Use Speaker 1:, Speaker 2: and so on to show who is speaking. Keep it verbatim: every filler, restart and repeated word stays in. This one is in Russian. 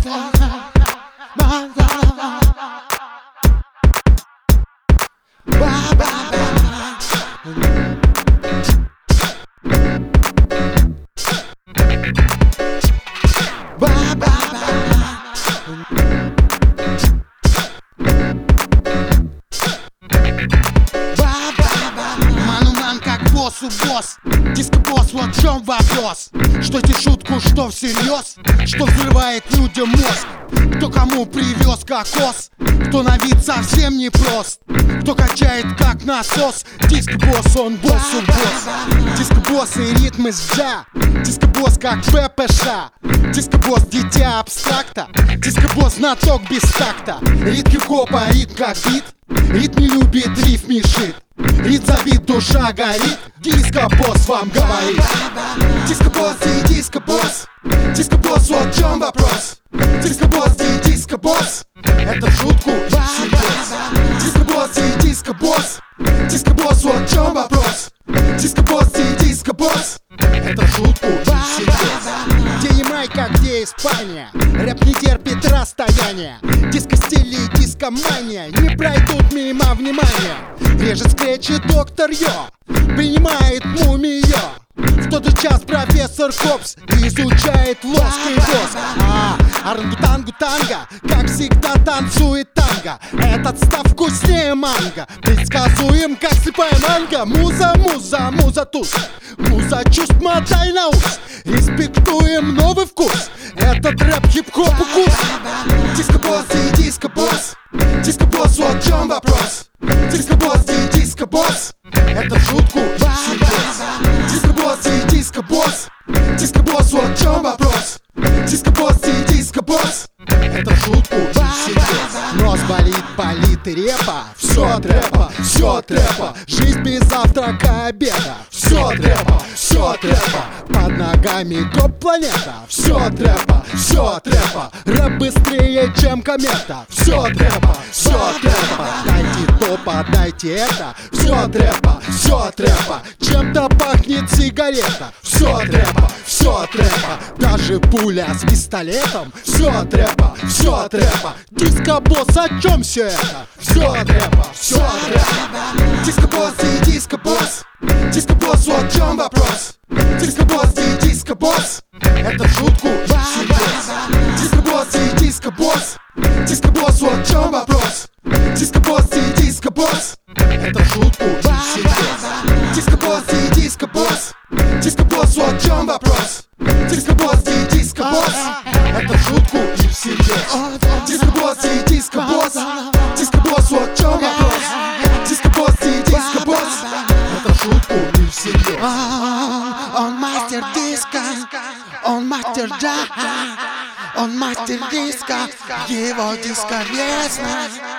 Speaker 1: Мануман как боссу босс, диско-босс, вот в чем вопрос. Что эти шутку, что всерьез, что взрывает людям мозг. Кто кому привез кокос, кто на вид совсем не прост, кто качает как насос. Диско-босс, он боссу босс. Диско-босс и ритмы с джа. Диско-босс как ППШ. Диско-босс дитя абстракта. Диско-босс знаток без такта. Рит хип-хопа, рит как бит. Рит не любит, риф мешит. Рит забит, душа горит. Диско-босс вам говорит. Диско-босс и диско-босс. Диско-босс, вот в чем вопрос. Диско-босс и диско-босс. Это в шутку всерьез. Диско-босс и диско-босс. Диско-босс, вот в чем вопрос. Диско-босс и диско-босс. Это в шутку всерьез. Где Ямайка, где Испания? Рэп не терпит расстояния. Диско-стиль и диско-мания не пройдут мимо внимания. Режет скретчи доктор Йо, принимает мумию. В тот же час профессор Копс изучает лоск и воск. А, орангутангу-танго, как всегда танцует танго. Этот став вкуснее манго, предсказуем, как слепая манго. Муза, муза, муза туз, муза чувств, мотай на ус. Респектуем новый вкус, этот рэп хип-хоп укус. Диско-босс и диско-босс. Диско-босс, вот в чем вопрос. Диско-босс и диско-босс. Это в шутку всерьез. Диско-босс и диско-босс. Диско-босс, вот в чем вопрос. Диско-босс и диско-босс. Это в шутку всерьез. Нос болит, болит и репа. Все от рэпа, все от рэпа. Жизнь без завтрака, обеда. Все от рэпа, все от рэпа. Под ногами гоп-планета. Все от рэпа, все от рэпа. Рэп быстрее, чем комета. Все от рэпа, все от рэпа. Дайте то, подайте это. Все от рэпа, все от рэпа. Чем-то пахнет сигарета. Все от рэпа, все от рэпа. Даже пуля с пистолетом. Все от рэпа, все от рэпа. Диско-босс, о чем все это? Все от рэпа, все от рэпа. Диско-босс и диско-босс. Диско-босс, вот в чем вопрос. Диско-босс и диско-босс. Это в шутку всерьез. Диско-босс и диско-босс. Диско-босс, вот в чем вопрос. Диско-босс и диско-босс. Это в шутку всерьез. Диско-босс и диско-босс. Диско-босс, вот в чем вопрос. Диско-босс и диско-босс. Это в шутку всерьез. Диско-босс и диско-босс. Диско-босс, вот в чем вопрос. Диско-босс и диско-босс. Это в шутку всерьез.
Speaker 2: Он мастер диска, он мастер джа, он мастер диска, его диска весна.